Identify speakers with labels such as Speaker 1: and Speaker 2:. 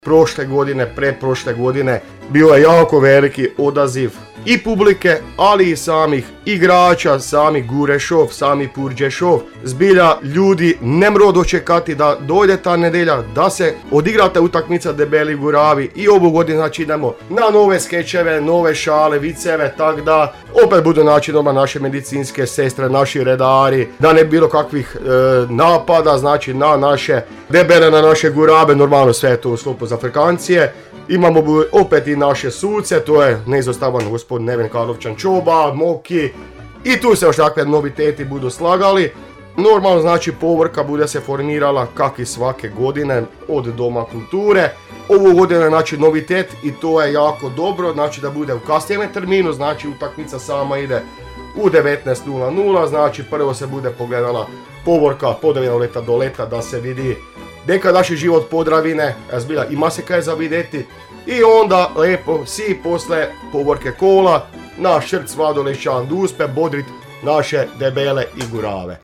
Speaker 1: prošle godine, pretprošle godine bio je jako veliki odaziv i publike, ali i samih igrača, samih Gurešov, samih Purđešov. Zbilja ljudi ne mro dočekati da dojde ta nedjelja, da se odigra ta utakmica Debeli Guravi i ovu godinu znači idemo na nove skečeve, nove šale, viceve, tak da opet budu naći doma naše medicinske sestre, naši redari, da ne bilo kakvih napada, znači na naše Debele, na naše Gurabe, normalno sve je to u sklopu za Afrikancije. Imamo opet i naše suce, to je neizostavan gospodin Neven Karlovčan Čoba, Moki i tu se još takve noviteti budu slagali. Normalno znači povorka bude se formirala kak i svake godine od Doma kulture. Ovu godinu je znači novitet i to je jako dobro, znači da bude u kasnijem terminu, znači utakmica sama ide u 19:00, znači prvo se bude pogledala povorka Podravina leta do leta da se vidi deka naši život Podravine, zbilja ima se kaj za vidjeti i onda lepo si posle povorke kola na Šrc Vladolešćan Duspe bodrit naše Debele i Gurave.